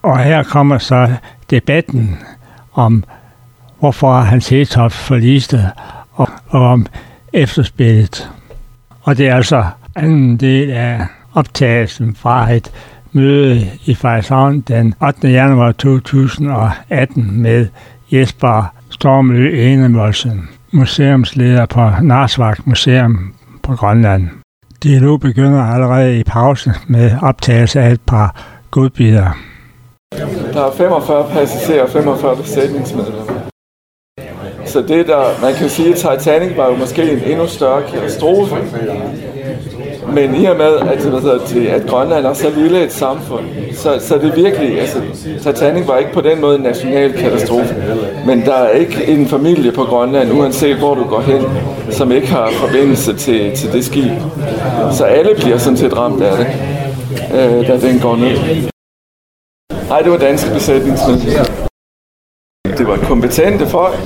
Og her kommer så debatten om, hvorfor Hans Hedtoft forliste, og om efterspillet. Og det er altså anden del af optagelsen fra et møde i Frederikshavn den 8. januar 2018 med Jesper Stormø Enevoldsen, museumsleder på Narsvak Museum på Grønland. Dialog begynder allerede i pausen med optagelse af et par godbidder. Der er 45 passagerer og 45 besætningsmedlemmer. Så det der, man kan sige, at Titanic var jo måske en endnu større katastrofe. Men i og med, at Grønland er så lille et samfund, så er det virkelig, altså Titanic var ikke på den måde en national katastrofe. Men der er ikke en familie på Grønland, uanset hvor du går hen, som ikke har forbindelse til det skib. Så alle bliver sådan set ramt af det, da den går ned. Nej, det var danske besætningsmedlemmer. Det var kompetente folk.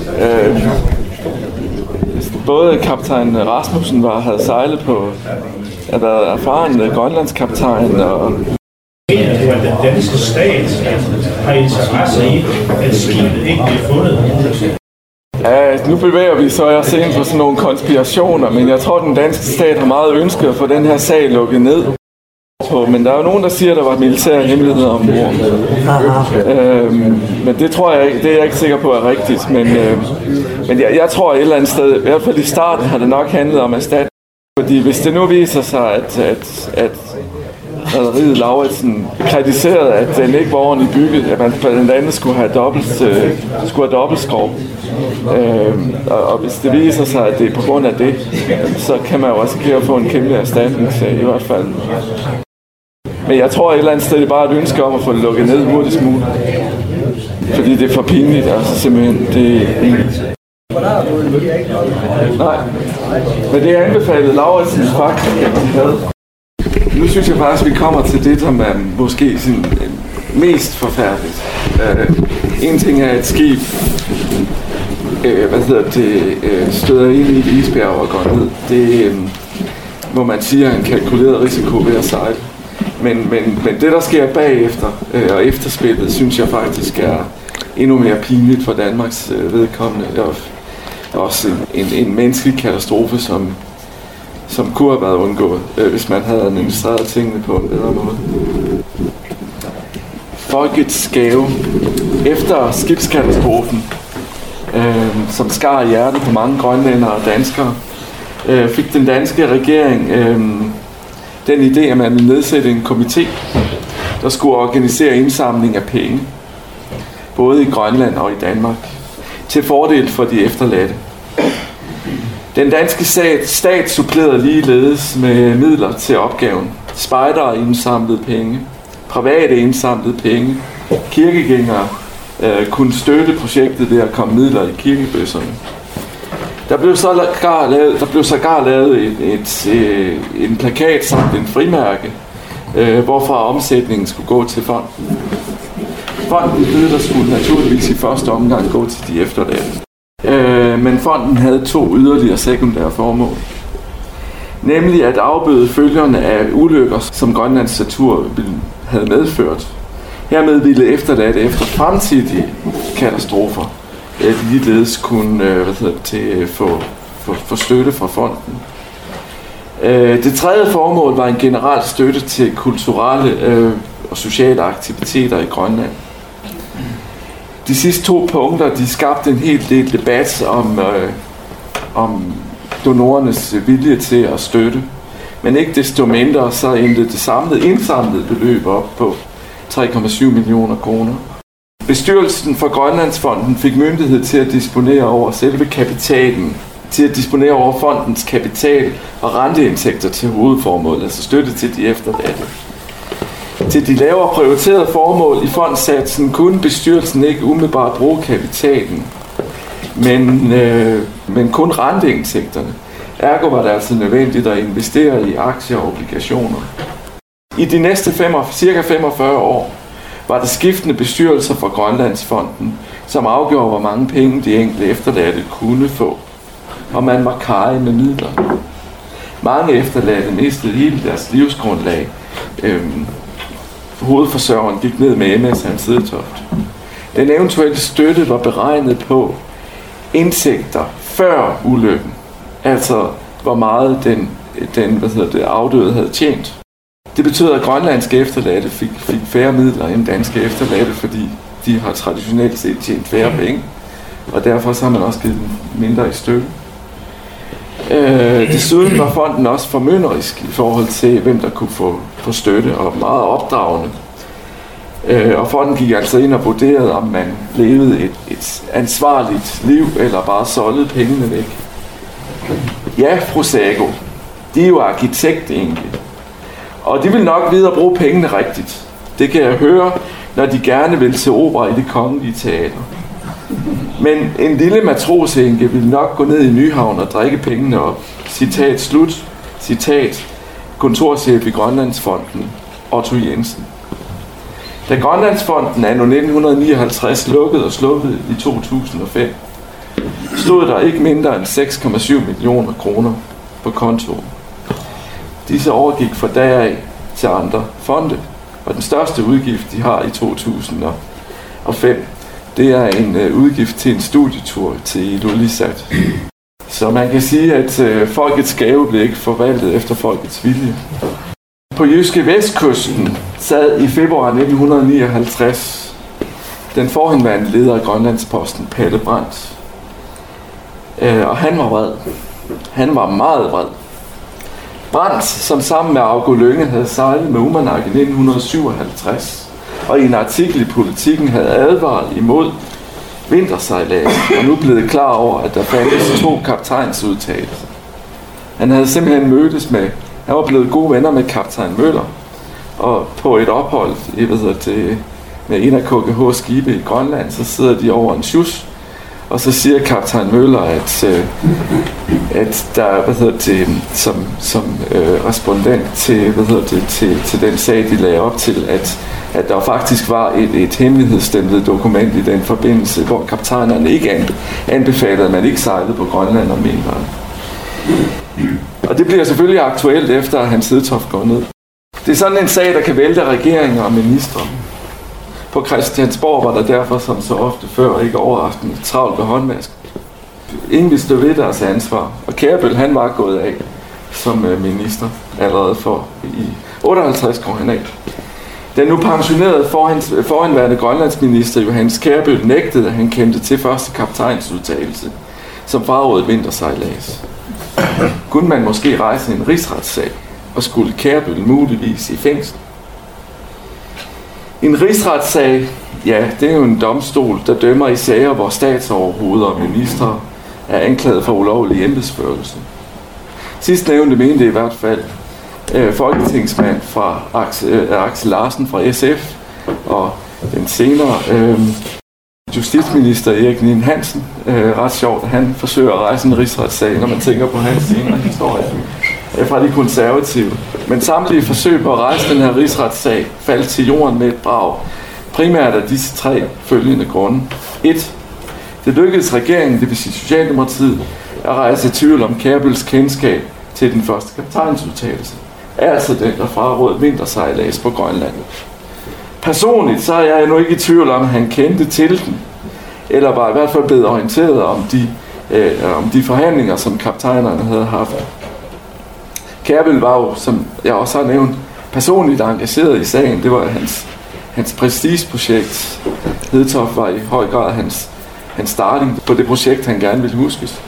Både kaptajn Rasmussen havde sejlet på, at været erfaren grønlandskaptajn. Og den danske stat har interesse i, at skibet ikke bliver fundet. Ja, nu bevæger vi så os ind på sådan nogle konspirationer, men jeg tror, at den danske stat har meget ønsket at få den her sag lukket ned. Men der er jo nogen, der siger, at der var militære hemmeligheder om bord. Men det tror jeg ikke, det er jeg ikke sikker på er rigtigt. Men jeg tror et eller andet sted, i hvert fald i starten har det nok handlet om erstatning. Fordi hvis det nu viser sig, at rederiet Lauritsen kritiserede, at den ikke var ordentligt bygget, at man blandt andet skulle have dobbeltskrog. Og hvis det viser sig, at det er på grund af det, så kan man jo risikere at få en kæmpe erstatningssag i hvert fald. Men jeg tror et eller andet sted, det er bare et ønske om at få det lukket ned hurtigst muligt. Fordi det er for pinligt, altså simpelthen. Nej, men det er anbefalet Lauritsen faktisk, at de havde. Nu synes jeg faktisk, at vi kommer til det, som er måske sådan mest forfærdeligt. En ting er et skib, støder ind i et isbjerg og går ned. Det må man sige er en kalkuleret risiko ved at sejle. Men det, der sker bagefter og efterspillet, synes jeg faktisk er endnu mere pinligt for Danmarks vedkommende. Det er også en menneskelig katastrofe, som kunne have været undgået, hvis man havde administreret tingene på en bedre måde. Folkets gave efter skibskatastrofen, som skar hjertet på mange grønlændere og danskere, fik den danske regering den idé, at man ville nedsætte en komité, der skulle organisere indsamling af penge, både i Grønland og i Danmark, til fordel for de efterladte. Den danske stat supplerede ligeledes med midler til opgaven. Spejdere indsamlede penge, private indsamlede penge, kirkegængere kunne støtte projektet ved at komme midler i kirkebøsserne. Der blev sågar lavet en plakat samt en frimærke, hvorfra omsætningen skulle gå til fonden. Fonden der skulle naturligvis i første omgang gå til de efterladte. Men fonden havde 2 yderligere sekundære formål. Nemlig at afbøde følgerne af ulykker, som Grønlands natur havde medført. Hermed ville efterladte efter fremtidige katastrofer ligeledes kunne få støtte fra fonden. Det tredje formål var en generel støtte til kulturelle og sociale aktiviteter i Grønland. De sidste 2 punkter, de skabte en hel del debat om donorernes vilje til at støtte. Men ikke desto mindre, så endte det indsamlede beløb op på 3,7 millioner kroner. Bestyrelsen for Grønlandsfonden fik myndighed til at disponere over selve kapitalen, til at disponere over fondens kapital og renteindtægter til hovedformålet, altså støtte til de efterladte. Til de lavere prioriterede formål i fondsatsen kunne bestyrelsen ikke umiddelbart bruge kapitalen, men kun renteindtægterne. Ergo var det altså nødvendigt at investere i aktier og obligationer. I de næste cirka 45 år var det skiftende bestyrelser for Grønlandsfonden, som afgjorde, hvor mange penge de enkelte efterladte kunne få, og man var karrig med midler. Mange efterladte mistede hele deres livsgrundlag hovedforsørgeren gik ned med MS Hans Hedtoft. Den eventuelle støtte var beregnet på indtægter før ulykken, altså hvor meget den afdøde havde tjent. Det betyder, at grønlandske efterladte fik færre midler end danske efterladte, fordi de har traditionelt set tjent færre penge, og derfor så har man også givet dem mindre i støtte. Desuden var fonden også formynderisk i forhold til, hvem der kunne få støtte, og meget opdragende. Og fonden gik altså ind og vurderede, om man levede et ansvarligt liv, eller bare solgte pengene væk. Ja, fru Sago, de er jo arkitekt egentlig. Og de vil nok vide at bruge pengene rigtigt. Det kan jeg høre, når de gerne vil til opera i Det Kongelige Teater. Men en lille matrosenke vil nok gå ned i Nyhavn og drikke pengene op. Citat slut. Citat kontorchef i Grønlandsfonden, Otto Jensen. Da Grønlandsfonden anno 1959 lukkede og slukkede i 2005, stod der ikke mindre end 6,7 millioner kroner på kontoen. Disse overgik fra deraf til andre fonde, og den største udgift, de har i 2005, det er en udgift til en studietur til Ilulissat. Så man kan sige, at folkets gave blev ikke forvaltet efter folkets vilje. På jyske vestkysten sad i februar 1959 den forhenværende leder af Grønlandsposten, Palle Brandt. Og han var vred. Han var meget vred. Brandt, som sammen med Augo Lynge havde sejlet med Umanak i 1957, og i en artikel i Politiken havde advaret imod vintersejlads, og nu blevet klar over, at der fandtes 2 kaptajnsudtalelser. Han havde simpelthen mødtes med, han var blevet gode venner med kaptajn Møller, og på et ophold med en af KGH's skibe i Grønland, så sidder de over en sjus, og så siger kaptajn Møller, at der som respondent til den sag, de lagde op til, at der faktisk var et hemmelighedsstemplet dokument i den forbindelse, hvor kaptajnerne ikke anbefalede, at man ikke sejlede på Grønland om vinteren. Og det bliver selvfølgelig aktuelt efter, at Hans Hedtoft går ned. Det er sådan en sag, der kan vælte regeringer og ministre. På Christiansborg var der derfor, som så ofte før, ikke overraskende, travlt ved håndvask. Ingen ville stå ved deres ansvar, og Kjærbøl, han var gået af som minister allerede for i 58 går han af. Den nu pensionerede forhenværende grønlandsminister Johannes Kjærbøl nægtede, at han kendte til første kaptajnsudtalelse, som frarådede vintersejlads. Kunne man måske rejse en rigsretssag, og skulle Kjærbøl muligvis i fængsel? En rigsretssag, ja, det er jo en domstol, der dømmer i sager, hvor statsoverhoveder og ministre er anklaget for ulovlig embedsførelse. Sidstnævnte mente i hvert fald folketingsmand fra Axel Larsen fra SF, og den senere justitsminister Erik Nien Hansen, ret sjovt, at han forsøger at rejse en rigsretssag, når man tænker på hans senere historie fra de konservative. Men samtlige forsøg på at rejse den her rigsretssag faldt til jorden med et brag. Primært af disse 3 følgende grunde. 1. Det lykkedes regeringen, det vil sige Socialdemokratiet, at rejse tvivl om Kjærbøls kendskab til den første kaptajnsudtalelse. Altså den, der frarådede vintersejlads på Grønland. Personligt så er jeg nu ikke i tvivl om, at han kendte til den, eller var i hvert fald blevet orienteret om de forhandlinger, som kaptajnerne havde haft. Kjærbøl var jo, som jeg også har nævnt, personligt engageret i sagen. Det var hans prestigeprojekt. Hedtoft var i høj grad hans starting på det projekt, han gerne ville huskes.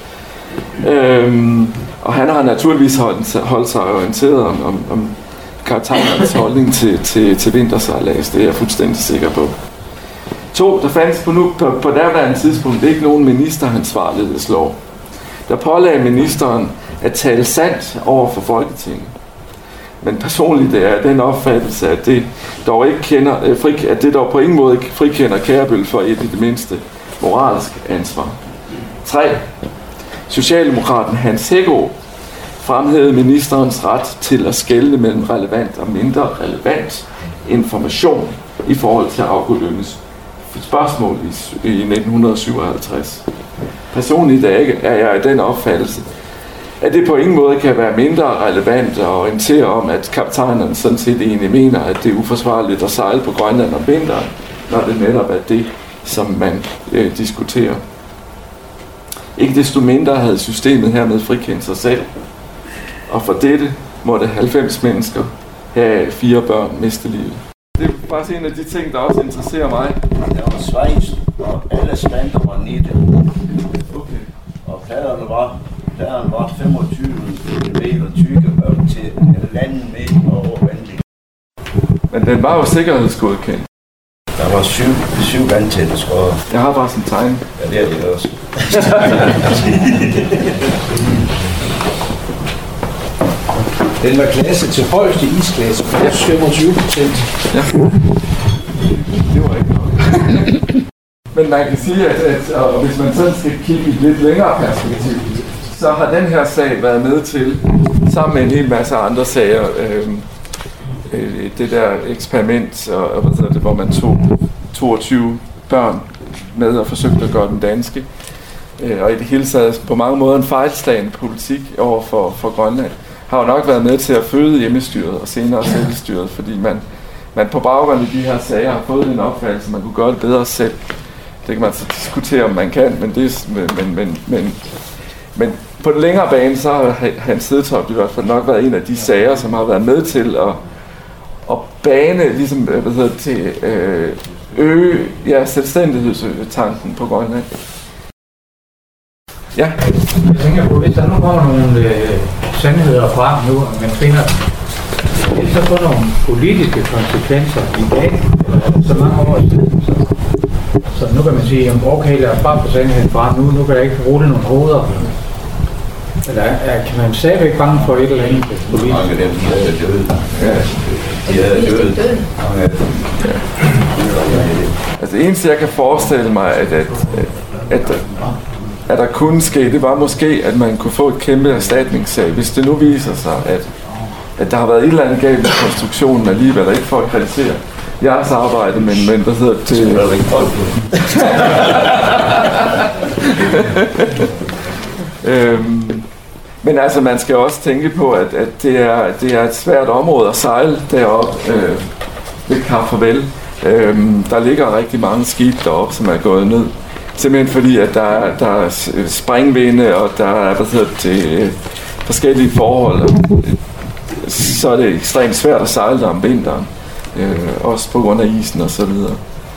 Og han har naturligvis holdt sig orienteret om kaptajnernes holdning til vintersejlads. Det er jeg fuldstændig sikker på. 2. Der fandtes på derværende tidspunkt ikke nogen ministeransvarlighedslov, der pålagde ministeren at tale sandt over for Folketinget. Men personligt er den opfattelse, at det dog på ingen måde ikke frikender Kjærbøl for et i det mindste moralsk ansvar. 3. Socialdemokraten Hans Hækkerup fremhævede ministerens ret til at skelne mellem relevant og mindre relevant information i forhold til Augo Lynges spørgsmål i 1957. Personligt er jeg i den opfattelse, at det på ingen måde kan være mindre relevant at orientere om, at kaptajnerne sådan set egentlig mener, at det er uforsvarligt at sejle på Grønland om vinteren, når det netop er det, som man diskuterer. Ikke desto mindre havde systemet hermed frikendt sig selv, og for dette måtte 90 mennesker have 4 børn miste livet. Det er faktisk en af de ting, der også interesserer mig. Der var svejst, og alle spanter var nede. Okay. Og pladerne var 25 meter tykke op til landet med over vandling. Men den var jo sikkerhedsgodkendt. Der var 7 vandtætte skodder. Jeg har bare sådan en tegning. Ja, det er det også. Den var klasse til højeste isklasse, plus 25%. Ja. Det var ikke noget. Men man kan sige, at hvis man sådan skal kigge i et lidt længere perspektiv, så har den her sag været med til, sammen med en hel masse andre sager, det der eksperiment, hvor man tog 22 børn med og forsøgte at gøre den danske. Og i det hele taget på mange måder en fejlslagende politik over for Grønland, har jo nok været med til at føde hjemmestyret og senere selvstyret, fordi man på baggrund af de her sager har fået den opfattelse, at man kunne gøre det bedre selv. Det kan man så diskutere, om man kan, men på den længere bane, så har Hans Hedtoft i hvert fald nok været en af de sager, som har været med til at bane, ligesom, øge selvstændighedstanken på Grønland. Ja. Jeg tænker på, hvis der nu kommer nogle sandheder frem nu, og man finder dem, vil det så få nogle politiske konsekvenser i dag, eller så mange år siden? Så nu kan man sige, okay, lad os bare få sandheden frem, nu kan jeg ikke rulle nogle hoveder. Eller kan man stadigvæk bange for et eller andet politisk? Mange af dem, de er døde. Ja. De er døde. Altså eneste jeg kan forestille mig, at der kunne ske, det var måske, at man kunne få et kæmpe erstatningssag, hvis det nu viser sig, at der har været et eller andet galt med konstruktionen alligevel, ikke for at kritisere jeres arbejde, men hvad hedder det? Det er ikke folk. Men altså, man skal også tænke på, at det er et svært område at sejle deroppe ved Kap Farvel. Der ligger rigtig mange skibe deroppe, som er gået ned. Simpelthen fordi, at der er springvinde, og der er forskellige forhold. Så er det ekstremt svært at sejle der om vinteren. Også på grund af isen og så videre.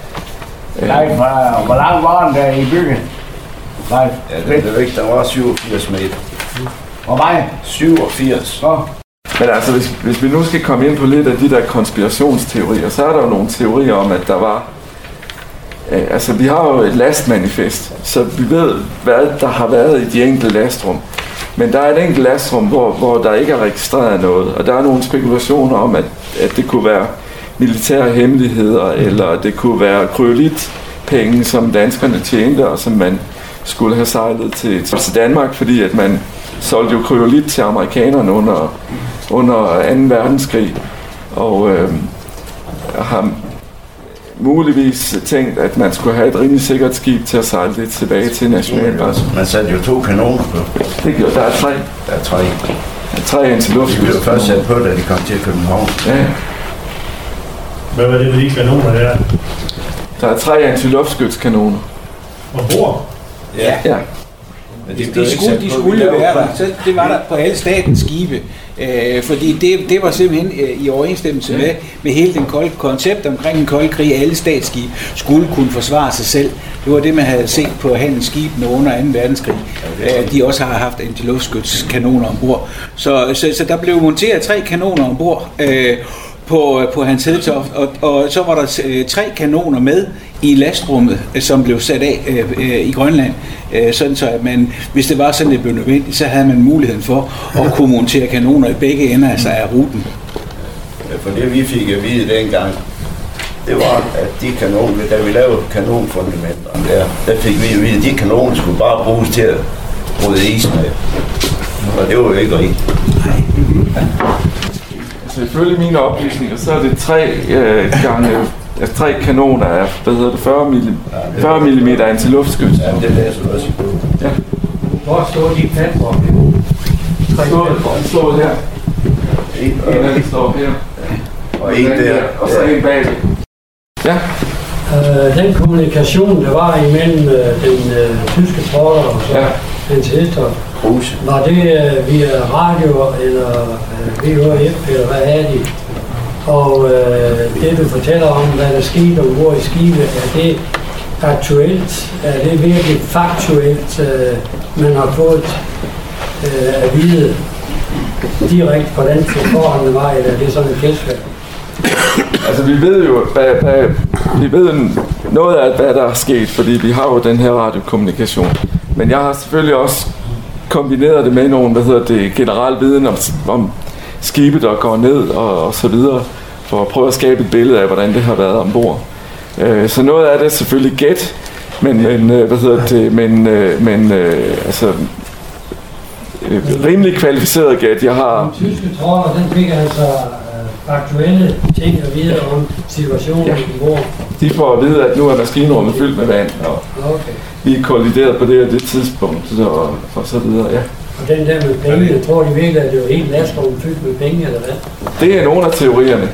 Hvor lang var den der i byggen? Ja, det er ikke. Der var 87 meter. Hvor meget? 87. Men altså, hvis vi nu skal komme ind på lidt af de der konspirationsteorier, så er der jo nogle teorier om, at der var... Altså, vi har jo et lastmanifest, så vi ved, hvad der har været i de enkelte lastrum. Men der er et enkelt lastrum, hvor der ikke er registreret noget, og der er nogle spekulationer om, at det kunne være militære hemmeligheder, eller det kunne være kryolitpenge, som danskerne tjente, og som man skulle have sejlet til Danmark, fordi at man solgte jo kryolit til amerikanerne under 2. verdenskrig, og har muligvis tænkt, at man skulle have et rimelig sikkert skib til at sejle det tilbage til Nationalbanken. Man satte jo 2 kanoner på. Det gjorde, der er 3. Der er 3. Der er 3 antiluftskytskanoner. De blev først sat på, da de kom til København. Ja. Hvad var det med de kanoner der? Der er 3 antiluftskytskanoner. Ombord? Ja. Men de skulle jo være der. Så det var der på alle statens skibe. Fordi det var simpelthen i overensstemmelse med hele den kolde koncept omkring en kold krig. Alle statsskibe skulle kunne forsvare sig selv. Det var det, man havde set på handelsskibene under 2. verdenskrig. De også har haft antiluftskytskanoner ombord. Så der blev monteret 3 kanoner ombord på Hans Hedtoft, og så var der 3 kanoner med i lastrummet, som blev sat af i Grønland, sådan så at man, hvis det var sådan, det blev nødvendigt, så havde man muligheden for at kunne montere kanoner i begge ender af ruten. For det vi fik at vide dengang, det var, at de kanoner, da vi lavede kanonfundamenterne der fik vi at vide, at de kanoner skulle bare bruges til at bryde isen af. Og det var jo ikke rigtigt. Altså ifølge mine oplysninger, så er det 3 kanoner af 40 mm antiluftskyts. Ja, det læser du også i bogen. Ja. Hvor står de platform? står her. En af dem står her. Og en der. Og så en bag. Ja. Den kommunikation, der var imellem den tyske trawler og så Hans Hedtoft, var det via radio eller VHF, eller hvad er det? Og det du fortæller om, hvad der skete ombord i skibet, er det aktuelt? Er det virkelig faktuelt, man har fået at vide direkte, hvordan forholdene var, eller er det sådan et gæstværk? Altså vi ved jo, vi ved noget af, hvad der er sket, fordi vi har jo den her radiokommunikation. Men jeg har selvfølgelig også kombineret det med nogle, generel viden om skibe, der går ned og så videre, for at prøve at skabe et billede af, hvordan det har været ombord. Så noget af det er selvfølgelig gæt, men rimelig kvalificeret gæt. Jeg har... Den tyske trawler, den fik altså aktuelle ting at vide om situationen ombord. De får at vide, at nu er maskinrummet fyldt med vand, og vi er kollideret på det tidspunkt, og så videre, ja. Og den der med penge, jeg tror de virkelig, at det var helt lastrummet fyldt med penge, eller hvad? Det er nogle af teorierne.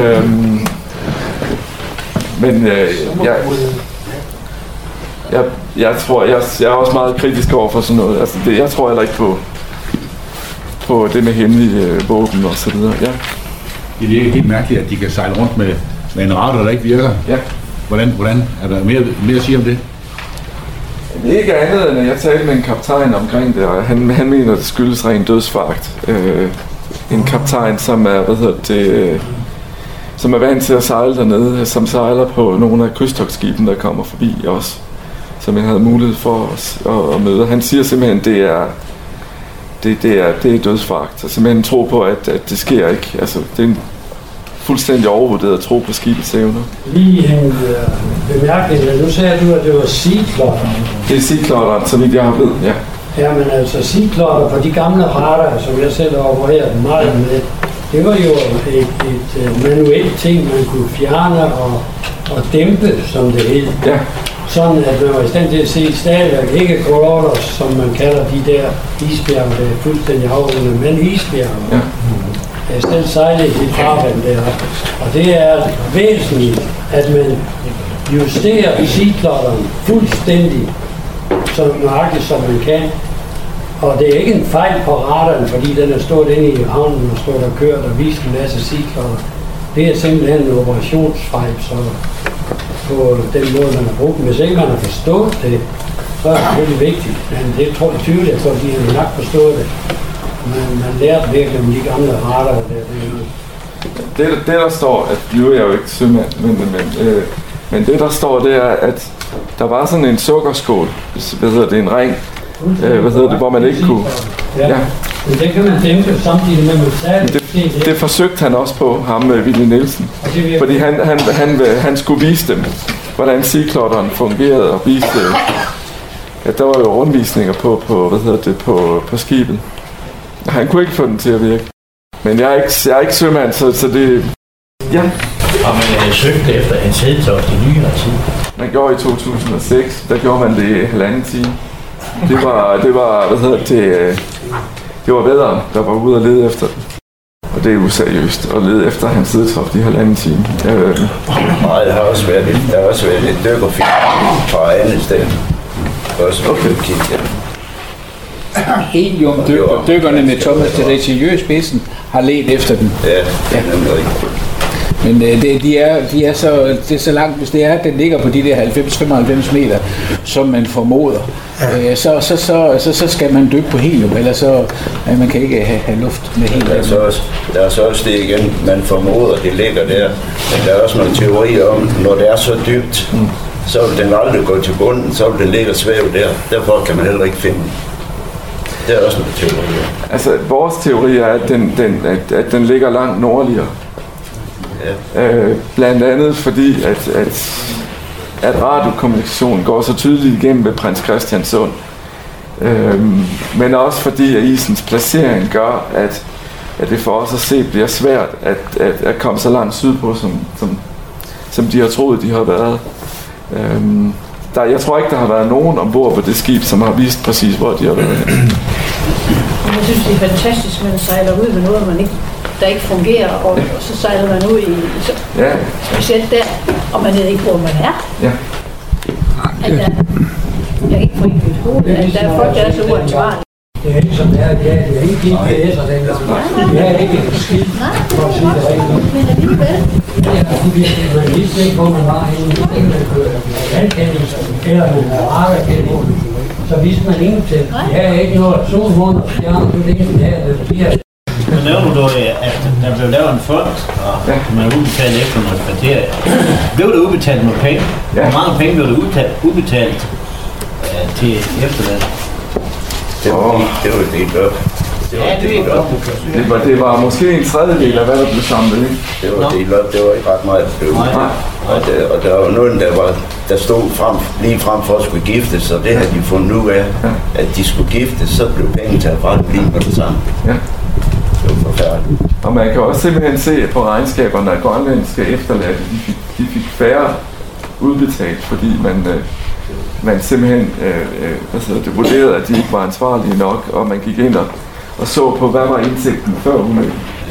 Men jeg tror, jeg er også meget kritisk over for sådan noget. Altså jeg tror heller ikke på det med hemmelige våben og så videre. Ja. Det er helt mærkeligt, at de kan sejle rundt med en radar, der ikke virker. Ja. Hvordan er der mere at sige om det? Ikke andet end, at jeg talte med en kaptajn omkring det, og han mener, at det skyldes ren dødsfagt. En kaptajn, som er, som er vant til at sejle dernede, som sejler på nogle af krydstogtskibene, der kommer forbi os, som jeg havde mulighed for at møde. Han siger simpelthen, det er dødsfagt. Og simpelthen tro på, at det sker ikke. Altså, det er en fuldstændig overvurderet at tro på skibets evner. Lige en bemærkning. Nu sagde du, at det var seaklotter. Det er seaklotter, så vidt jeg har ved, ja. Ja, men altså seaklotter på de gamle radar, som jeg selv har opereret meget med, det var jo et manuelt ting, man kunne fjerne og dæmpe, som det hed. Ja. Sådan at man var i stand til at se stadigvæk ikke kolotter, som man kalder de der isbjerge, der er fuldstændig afrundet, men isbjerge. Ja. Jeg er selv sejlet i farvand der, og det er væsentligt, at man justerer seaklotteren fuldstændig så nøjagtigt som man kan. Og det er ikke en fejl på radaren, fordi den er stået inde i havnen og stået og kørt og vist en masse seaklotter. Det er simpelthen en operationsfejl, så på den måde, man har brugt. Hvis ikke man har forstået det, så er det selvfølgelig vigtigt. Men det tror jeg tydeligt, for de har nok forstået det. Man lærte virkelig om de gamle radar. Det der står, at nu er jeg jo ikke sømand, men det der står, det er, at der var sådan en sukkerskål, en ring, hvor man ikke kunne... Ja. Men det kan man dæmpe samtidig med, at man det forsøgte han også på, ham med Willy Nielsen. Fordi han skulle vise dem, hvordan seaklotteren fungerede, og vise, at der var jo rundvisninger på skibet. Han kunne ikke få den til at virke. Men jeg er ikke sømand, så det... Ja. Og man søgte efter Hans Hedtoft i nyere tid. Man gjorde i 2006, der gjorde man det i 1,5 time. Det var vædderen, der var ude og lede efter den. Og det er useriøst at lede efter Hans Hedtoft i 1,5 time. Nej, der har også været et dykkerfilm fra andet sted. Okay. Helium-dykkerne med Thomas Teresieux i spidsen har ledt efter den. Ja, det er rigtigt. Men det er så langt, hvis det er, at den ligger på de der 90-95 meter, som man formoder, så skal man dykke på helium, eller så man kan ikke have luft med helium. Der er så også det igen, man formoder, det ligger der. Men der er også nogle teorier om, når det er så dybt, så vil den aldrig gå til bunden, så vil den ligge og svæve der. Derfor kan man heller ikke finde den. Det er også nogle teorier. Altså, vores teori er, at den ligger langt nordligere. Ja. Blandt andet fordi, at radiokommunikation går så tydeligt igennem ved Prins Christian Sund. Men også fordi, at isens placering gør, at det for os at se bliver svært at komme så langt sydpå, som de har troet, de har været. Jeg tror ikke, der har været nogen ombord på det skib, som har vist præcis, hvor de har været. Jeg synes, det er fantastisk, at man sejler ud med noget, der ikke fungerer, og så sejler man ud i specielt der, og man ved ikke, hvor man er. Ja. Jeg kan ikke få i mit hoved, at der er folk, der er så uansvarlige. Det er ikke som det er, det er ikke GPS og den der. Det er ikke et skidt, for at sige det rigtigt. Men alligevel. Man vidste ikke, hvor man var henne. Man kørte landkendelser, eller nogle radarkendelser. Så vidste man ingenting. Det er ikke noget solmånd og stjerner, det er ikke det her, det bliver. Nu nævner du, at der blev lavet en fond, og man udbetalte efter nogle kriterier. Blev der udbetalt nogle penge? Hvor mange penge blev der udbetalt til efterløn? Det var delt op. Det var måske en tredjedel af, hvad der blev samlet, ikke? Det var delt op, det var ikke ret meget, der blev. Og der var nogen, der stod lige frem for at skulle giftes, så det havde de fundet ud af, at de skulle giftes, så blev penge taget fra dem lige med det samme. Ja. Det var forfærdeligt. Og man kan også simpelthen se på regnskaberne, at grønlandske efterladte, de fik færre udbetalt, fordi man simpelthen vurderede, at de ikke var ansvarlige nok, og man gik ind og så på, hvad var indtægten før ulykken.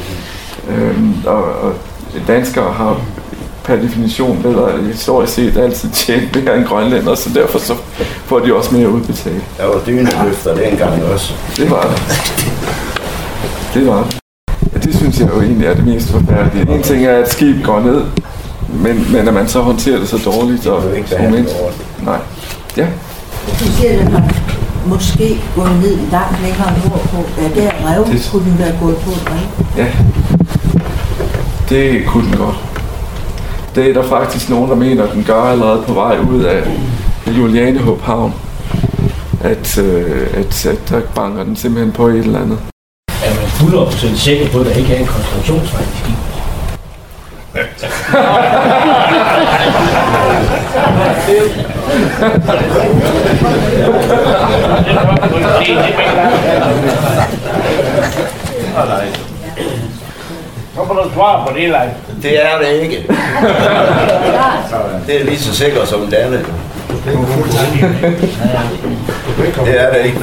Og danskere har per definition bedre historisk set altid tjent mere end grønlændere, så derfor så får de også mere udbetalt. Der var dyneløfter dengang også. Det var det. Ja, det synes jeg jo egentlig er det mest forfærdelige. En ting er, at et skib går ned, men at man så håndterer det så dårligt og nej. Ja. Du siger, at den har måske gået ned langt længere nordpå. Ja, der rev kunne den være gået på et rev. Ja, det kunne den godt. Det er der faktisk nogen, der mener, at den gør allerede på vej ud af Julianehåb havn. At der banker den simpelthen på et eller andet. Er man 100% sikker på, at der ikke er en konstruktionsvej i skibet? Så må du svare på det, Leif. Det er det ikke. Det er lige så sikkert som det andet. Det er det ikke.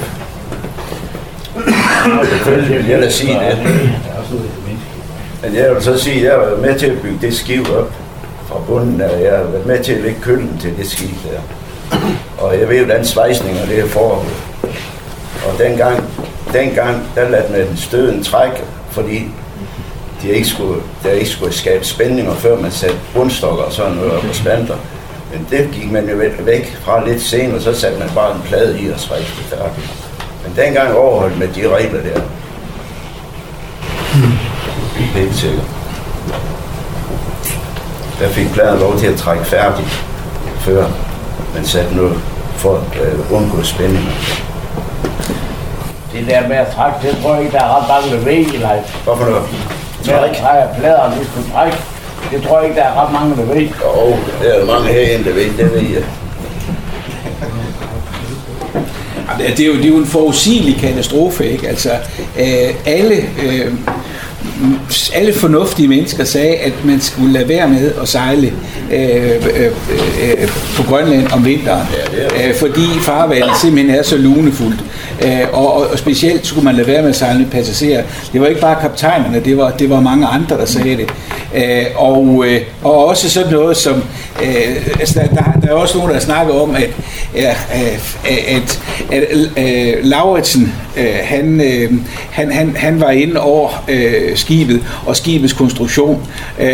Jeg vil sige det. Men jeg vil så sige, at jeg har været med til at bygge det skib op fra bunden af. Jeg har været med til at lægge køllen til det skib der. Og jeg ved, hvordan svejsninger det er foregået. Og dengang der lader man den støden trække, fordi der ikke skulle skabe spændinger, før man satte bundstokker og sådan noget op på spanter. Men det gik man jo væk fra lidt senere, så satte man bare en plade i og svejste det færdigt. Men dengang overholdt med de regler der. Helt sikkert. Der fik pladen lov til at trække færdigt, før man satte noget for at undgå spændinger. Det der med at trække, det tror jeg ikke, der er ret mange, der ved i Leif. Hvorfor noget? Med at trække pladerne, vi skulle trække, det tror jeg ikke, der er ret mange, der ved. Jo, der er mange herinde, der ved, det ved jeg. Det er jo en forudsigelig katastrofe, ikke? Altså, alle fornuftige mennesker sagde, at man skulle lade være med at sejle på Grønland om vinteren, fordi farvandet simpelthen er så lunefuldt. Og specielt skulle man lade være med at sejle med passagerer. Det var ikke bare kaptajnerne, det var mange andre, der sagde det. Og også sådan noget som, der er også nogen, der snakker om, at Lauritsen, han var inde over skibet og skibets konstruktion,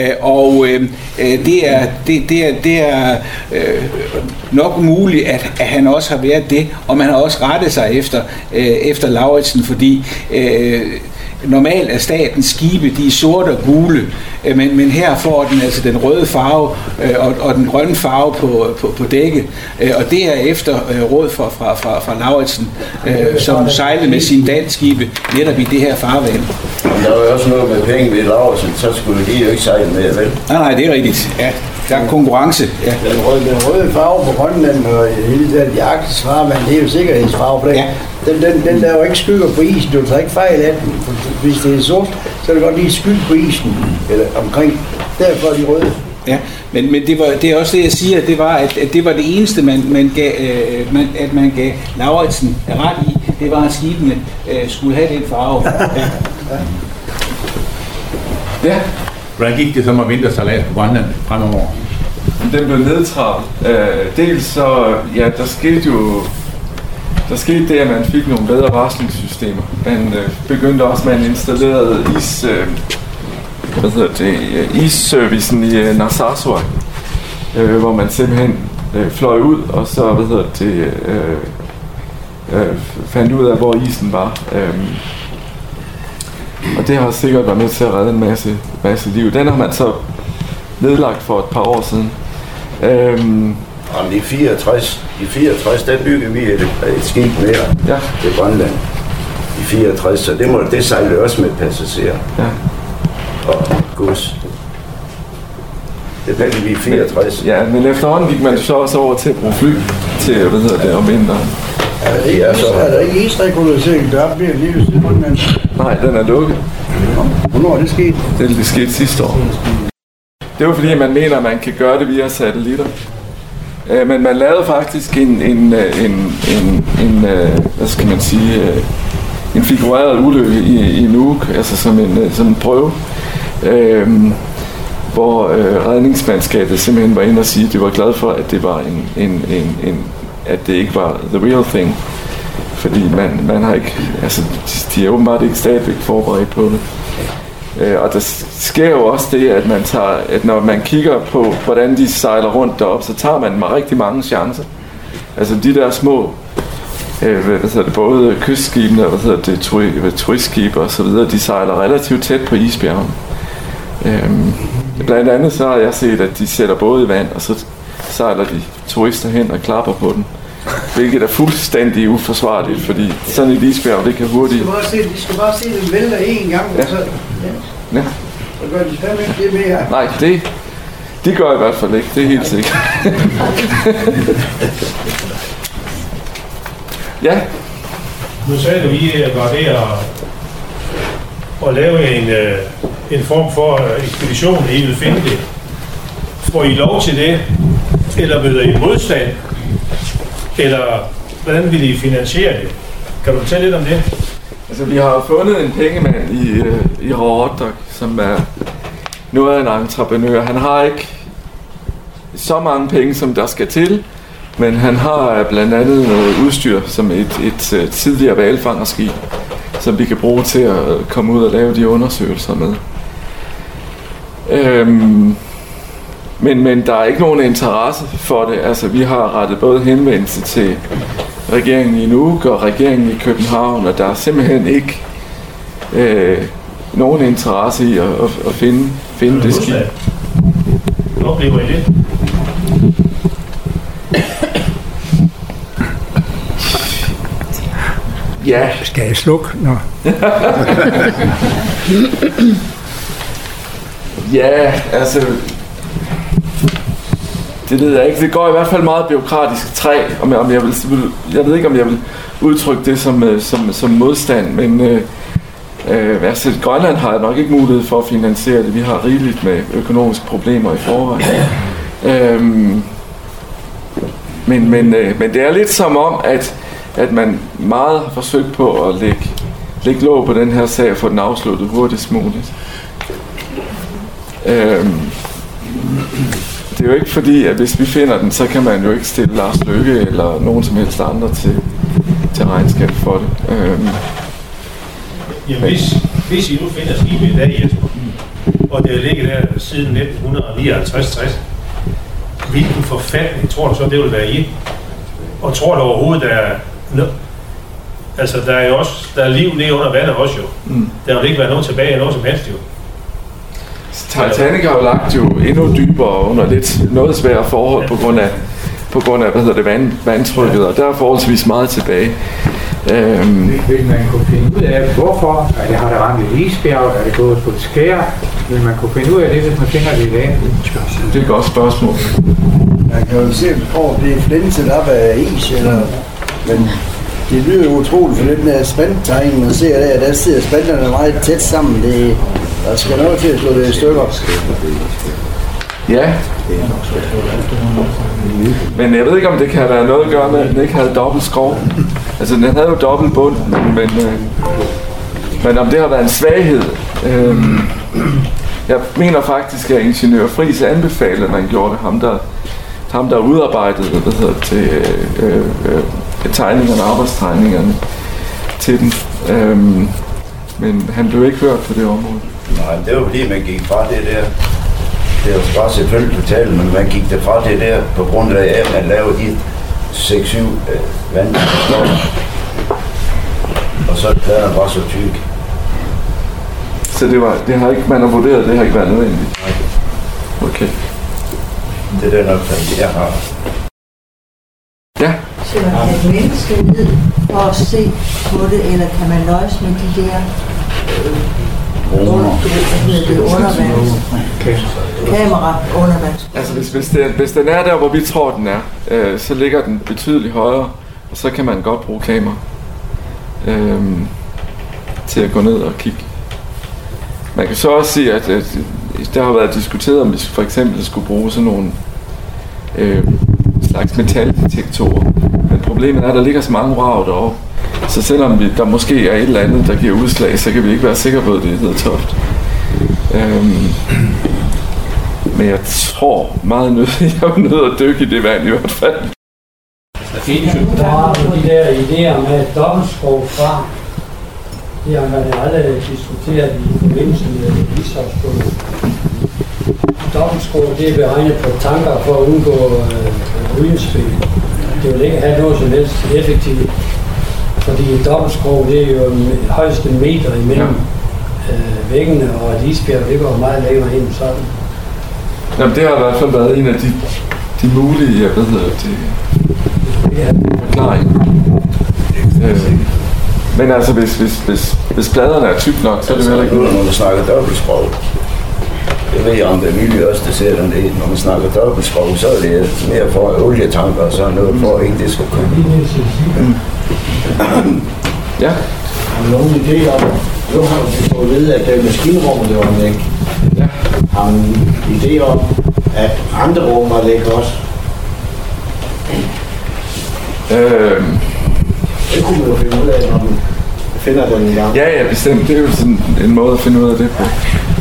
det er nok muligt, at han også har været det, og man har også rettet sig efter Lauritsen, fordi normalt er statens skibe, de er sorte og gule, men her får den altså den røde farve og den grønne farve på dækket, og det er efter råd fra Lauritsen, som sejlede med sine danskskibe netop i det her farvand. Der var jo også noget med penge ved Lauritsen, så skulle de jo ikke sejle med, vel? Nej, det er rigtigt. Ja, der er konkurrence. Ja. Den røde farve på Grønland og hele det arktiske farvand, det er jo sikkerhedsfarve på det. Ja. Den der er jo ikke skygger på isen, du tager ikke fejl af den. Hvis det er sort, så er det godt lige skyld på isen eller omkring. Derfor er de røde. Ja, men det er også det, jeg siger, det var, at det var det eneste, man gav Lauritsen ret i, det var, at skibene skulle have den farve. Ja. Hvordan gik det så med vintersejlads på Grønland fremover? Den blev nedtrappet. Dels så, ja, der skete det, at man fik nogle bedre varslingssystemer. Man begyndte også, at man installerede isservicen i Narsarsuaq, hvor man simpelthen fløj ud, og så fandt ud af, hvor isen var. Og det har sikkert været med til at redde en masse liv. Den har man så nedlagt for et par år siden. Om i 64, der byggede vi et skib mere til Grønland. I 64, så det sejlede også med passagerer. Ja. Og gods. Det byggede vi i 64. Ja, men efterhånden gik man så også over til at bruge fly til, om vinteren. Er der ikke isregularisering, der bliver lige ved Grønland? Nej, den er lukket. Hvornår er det sket? Det skete sidste år. Det var fordi, man mener, at man kan gøre det via satellitter. Men man lavede faktisk en hvad skal man sige, en figureret ulykke i Nuuk, altså som en prøve, hvor redningsmandskabet simpelthen var inde og sige, at de var glade for, at det var at det ikke var the real thing, fordi man har ikke, altså de er åbenbart ikke stadigvæk forberedt på det. Og der sker jo også det, at når man kigger på, hvordan de sejler rundt deroppe, så tager man rigtig mange chancer. Altså de der små, både kystskibene og turistskibe og så videre, de sejler relativt tæt på isbjergene. Blandt andet så har jeg set, at de sætter både i vand, og så sejler de turister hen og klapper på den. Hvilket er fuldstændig uforsvarligt, fordi sådan et isbjerg, det kan hurtigt... De skal bare se den vælter en gang, og så... Ja. Så gør de fandme ikke det mere. Nej, de gør i hvert fald ikke, det er helt sikkert. Ja. Nu sagde du, I var ved at lave en form for ekspedition, I vil finde det. Får I lov til det, eller møder I modstand? Eller hvordan vil I finansiere det? Kan du fortælle lidt om det? Altså, vi har fundet en pengemand i Rådok, som er noget af en entreprenør. Han har ikke så mange penge, som der skal til, men han har blandt andet noget udstyr, som et tidligere hvalfangerskib, som vi kan bruge til at komme ud og lave de undersøgelser med. Men der er ikke nogen interesse for det. Altså, vi har rettet både henvendelse til regeringen i Nuuk og regeringen i København, og der er simpelthen ikke nogen interesse i at finde det skib. Oplever I det? Ja. Skal jeg slukke? Nå. Ja, altså... Det ved jeg ikke. Det går i hvert fald meget bureaukratisk træ, jeg ved ikke, om jeg vil udtrykke det som modstand, men altså, Grønland har nok ikke mulighed for at finansiere det. Vi har rigeligt med økonomiske problemer i forvejen. Men det er lidt som om, at man meget har forsøgt på at lægge låg på den her sag for den afsluttet hurtigst muligt. Det er jo ikke fordi, at hvis vi finder den, så kan man jo ikke stille Lars Løkke eller nogen som helst andre til regnskab for det. Jamen, hvis I nu finder skibet i dag, Jesper, og det har ligget der siden 1959-60, hvilken forfatning tror du så, det vil være i? Og tror du overhovedet, der er jo også, der er liv nede under vandet også jo. Der vil ikke være noget tilbage af noget som helst jo. Titanic har jo lagt endnu dybere under noget svære forhold på grund af vandtrykket, og der er forholdsvis meget tilbage. Vil man kunne finde ud af, hvorfor? Har det ramt et isbjerg? Er det gået på et skær? Vil man kunne finde ud af det, hvis man finder det i dag? Det er et godt spørgsmål. Man kan jo se, hvor det er flænset op af is, men det lyder jo utroligt, for den der spandtegning, man ser der sidder spanderne meget tæt sammen. Der skal noget til at slå det i stykker. Ja. Men jeg ved ikke, om det kan være noget at gøre med, at den ikke havde dobbelt skrov. Altså, den havde jo dobbelt bund, men om det har været en svaghed. Jeg mener faktisk, at ingeniør Friis anbefalede, at man gjorde det. Ham der udarbejdede, tegningerne, arbejdstegningerne til den. Men han blev ikke hørt på det område. Nej, det var fordi, man gik fra det der. Det var bare selvfølgelig totalt, men man gik derfra det der på grund af, at man lavede de 6-7 vandstoffer. Og så er den bare så tyk. Så det har ikke, man har vurderet, det har ikke været nødvendigt? Nej. Okay. Det er den opfattelse, jeg har. Ja. Så man kan et menneske ned for at se på det, eller kan man nøjes med de der kamera undervands? Altså hvis den er der, hvor vi tror, den er, så ligger den betydeligt højere, og så kan man godt bruge kamera til at gå ned og kigge. Man kan så også sige, at der har været diskuteret, om vi for eksempel skulle bruge sådan nogle slags metaldetektorer. Men problemet er, at der ligger så mange vrag derovre. Så selvom der måske er et eller andet, der giver udslag, så kan vi ikke være sikre på, at det hedder Toft. Men jeg tror meget nødt, jeg er nødt at dykke i det vand i hvert fald. Der har de der idéer med dobbeltskrog fra. Det har man aldrig diskuteret i forbindelse med Ishavsbåden. Dobbeltskrog, det er beregnet på tanker for at undgå rygenspil. Det vil ikke have noget som helst effektivt. Fordi dobbeltskrog, det er jo højst en meter imellem væggene, og et isbjerg, det går meget længere ind sådan. Jamen, det har i hvert fald været en af de mulige, forklaringer. Men altså, hvis pladerne er tyk nok, så er det heller ikke noget. Når man snakker dobbeltskrog, jeg ved om det er muligt også, det ser den det. Når man snakker dobbeltskrog, så er det mere for olietanker og sådan noget, for at ikke det skal komme. Ja. Har du nogen idé om, nu har du fået at vide, at det er maskinrummet, det var væk. Ja. Har du en idé om, at andre rum var væk også? Det kunne man jo finde ud af, når man finder den en gang. Ja, bestemt. Det er jo sådan en måde at finde ud af det på.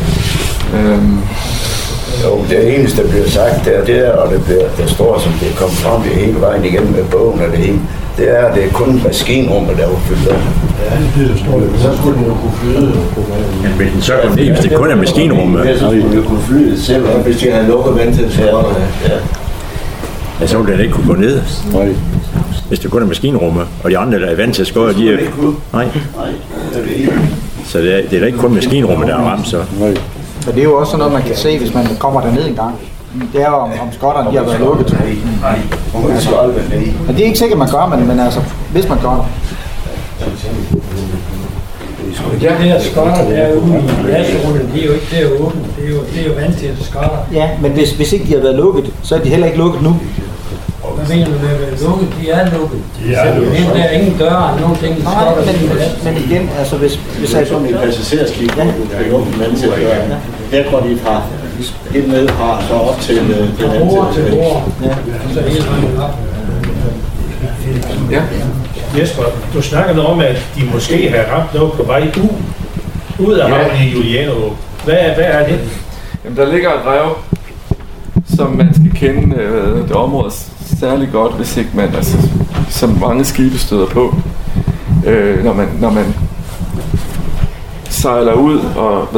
Jo, det eneste, der bliver sagt, det er, og der står, som det kommer frem hele vejen igennem med bogen og det hele, det er, at det er kun maskinrummet, der er fyldt op. Ja, det står det. Så skulle den jo kunne flyde. Men vil den så gå ned, hvis det kun er maskinrummet? Ja, så skulle den jo kunne flyde selv. Ja, hvis de havde lukket vand til det, så var der. Ja. Men så ville den ikke kunne gå ned. Nej. Hvis det kun er maskinrummet, og de andre, der er vant til at skåre, de er... Nej. Så det er da ikke kun maskinrummet, der er ramt, så... Så det er jo også sådan noget, man kan se, hvis man kommer derned en gang. Det er om skotterne, de har været lukket. Men det er ikke sikkert, man gør, men altså, hvis man gør det. De der skotter, der er ude i glasrullen, de er jo ikke der åbne. Det er jo vant til skotter. Ja, men hvis ikke de har været lukket, så er de heller ikke lukket nu. Hvad mener du med at være lukket? De er lukket. Der er ingen døre eller nogen ting. Nej, men igen, altså hvis jeg sådan et passagerskib, du kan lukke den anden til døren. Her går de fra helt ned fra, så op til den anden til bord. Ja, så hele vejen op. Ja. Jesper, du snakkede om, at de måske har ramt noget på vej ud af havnen i Julianå. Hvad er det? Jamen, der ligger et rev, som man skal kende det område særlig godt, hvis ikke man, altså, som mange skibe støder på, når man sejler ud og,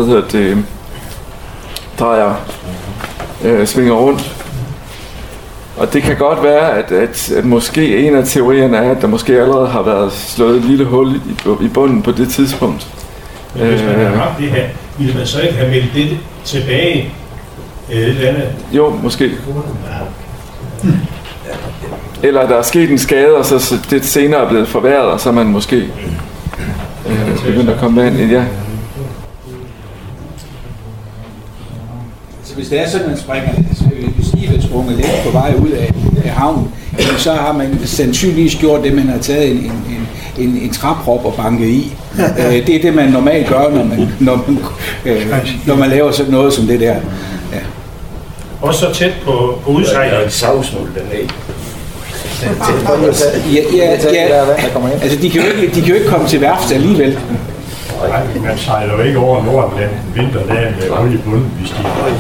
drejer, svinger rundt. Og det kan godt være, at måske en af teorierne er, at der måske allerede har været slået et lille hul i bunden på det tidspunkt. Men hvis man har ramt det her, ville man så ikke have meldt det tilbage et eller andet? Jo, måske. Eller der er sket en skade, og så det senere er blevet forværret, og så er man måske begyndt at komme ind i, ja. Så hvis det er sådan, at man springer skibet sprunget lidt på vej ud af havnen, så har man sandsynligvis gjort det, man har taget en træprop og banket i. Det er det, man normalt gør, når man laver sådan noget som det der. Ja. Også så tæt på udsejlingen. En savsmuld dernede. Altså de kan jo ikke komme til værft alligevel. Nej, man sejler jo ikke over Nordatlanten vinterdagen med olie i bunden, hvis de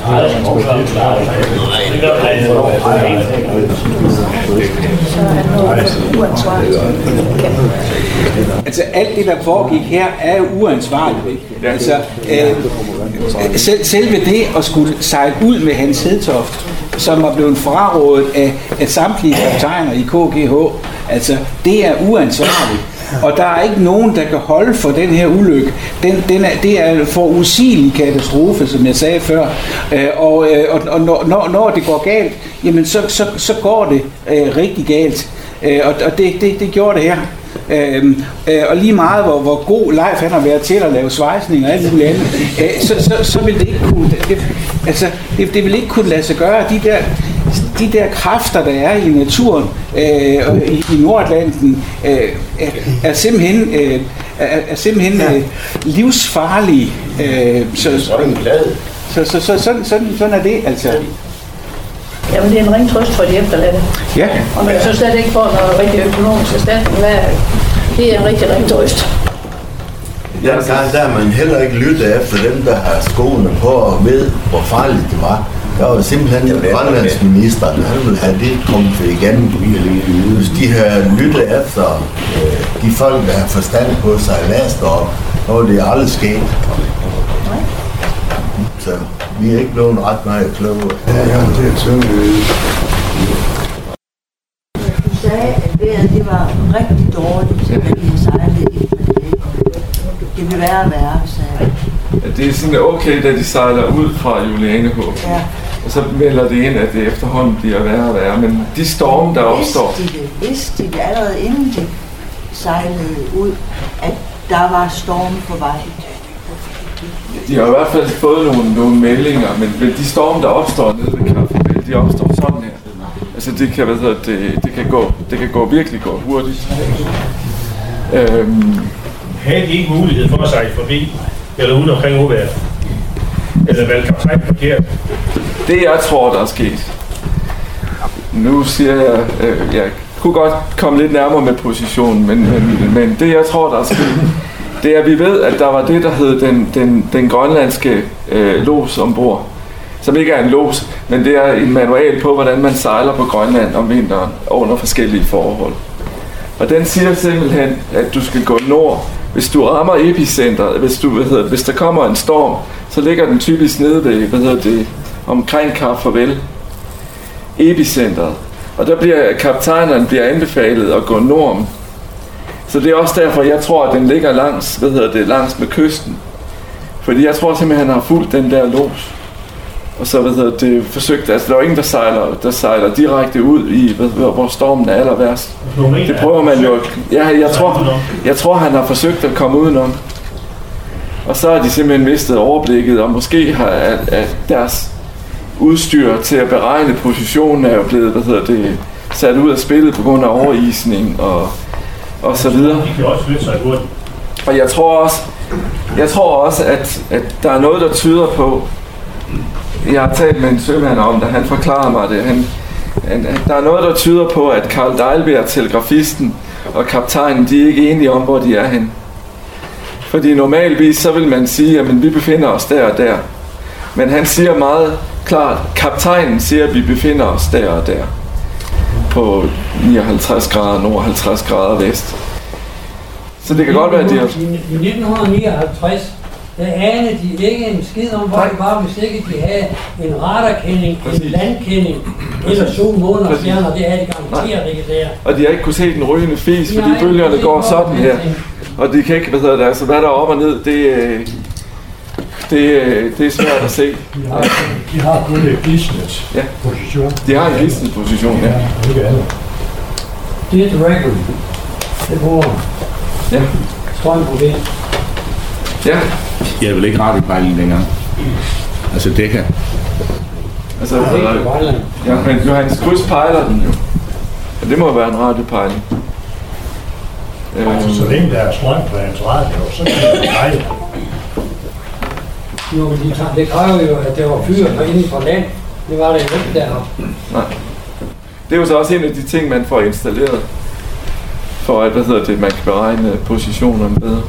Altså alt det, der foregik her, er jo uansvarligt. Altså, selve det at skulle sejle ud med Hans Hedtoft, som var blevet frarådet af samtlige kaptajner i KGH, altså det er uansvarligt. Og der er ikke nogen, der kan holde for den her ulykke. Det er en forudsigelig katastrofe, som jeg sagde før. Og når det går galt, jamen så går det rigtig galt. Og det gjorde det her. Og lige meget hvor god Leif han har været til at lave svejsning og alt muligt andet, så vil det ikke kunne det vil ikke kunne lade sig gøre. De der kræfter, der er i naturen i Nordatlanten, er simpelthen livsfarlige. Sådan er det altså. Jamen, det er en ring trøst for de efterladte. Ja. Og man så slet ikke får noget rigtig økonomisk erstatning. Det er en rigtig ring trøst. Ja, der har man heller ikke lyttet efter dem, der har skoene på og ved, hvor farligt det var. Der var simpelthen grønlandsministeren, han ville have det trumfet igen. Hvis de har lyttet efter de folk, der har forstand på sig last op, så var det aldrig sket. Så vi er ikke blevet ret meget kloge. Ja, det er sådan. Du sagde, at vejret det var rigtig dårligt, da vi sejlede ind. Det blev værre og værre, sagde jeg. Ja, det er sådan okay, da de sejler ud fra Julianehåb. Ja. Og så melder det ind, at det efterhånden bliver værre og værre. Men de storme, der opstår... Vidste de allerede inden de sejlede ud, at der var storme på vej? De har i hvert fald fået nogle meldinger, men de storme, der opstår nede ved Kaffebæl, de opstår sådan her. Altså det kan virkelig gå hurtigt. Havde de ikke mulighed for at sejle forbi, eller ude omkring uværet? Eller valgte kaptajn forkert? Det jeg tror, der er sket. Nu siger jeg, jeg kunne godt komme lidt nærmere med positionen, men det jeg tror, der er sket, det er, at vi ved, at der var det, der hed den grønlandske los ombord. Som ikke er en los, men det er en manual på, hvordan man sejler på Grønland om vinteren under forskellige forhold. Og den siger simpelthen, at du skal gå nord. Hvis du rammer epicentret, hvis der kommer en storm, så ligger den typisk nede ved, omkring Kap Farvel, epicentret. Og der bliver kaptajnerne anbefalet at gå nord. Så det er også derfor, jeg tror, at den ligger langs med kysten. Fordi jeg tror simpelthen, han har fulgt den der los. Og så forsøgt, altså der er ingen, der sejler direkte ud i, hvor stormen er aller værst. Det prøver man jo. Ja, jeg tror, han har forsøgt at komme udenom. Og så har de simpelthen mistet overblikket, og måske har deres udstyr til at beregne positionen er jo blevet, sat ud af spillet på grund af overisning og så videre. De kan også flytte sig hurtigt. Og jeg tror også, at der er noget, der tyder på. Jeg har talt med en sømand om det, han forklarer mig det. Der er noget, der tyder på, at Karl Deilberg, telegrafisten og kaptajnen, de er ikke enige om, hvor de er hen. Fordi normalvis så vil man sige, at vi befinder os der og der. Men han siger meget klart, kaptajnen siger, at vi befinder os der og der. På 59 grader nord, 50 grader vest. Så det kan godt være, at de har... I 1959, der anede de ikke en skid om, hvor det var, hvis ikke de havde en radarkending, en landkending, eller 7 måneder stjerner, det havde de garanteret ikke der. Og de har ikke kunne se den rygende fis, fordi bølgerne går sådan her. Og de kan ikke, altså hvad der er op og ned, det er svært at se. De har kun et gisnes position. De har en gisnes position, ja. Ikke andet. Det er et record. Det bruger strøm på det. Ja. Jeg vil ikke radiopejling længere. Altså det kan. Altså, ja, men Johannes Kryds pejler den jo. Og det må være en radiopejling. Så længe der er strøm på hans radio, så kan det pejle. Jo, det kræver jo, at der var fyr inde på land, Det var det jo ikke deroppe. Nej. Det er jo så også en af de ting, man får installeret, for at, man kan beregne positionerne bedre.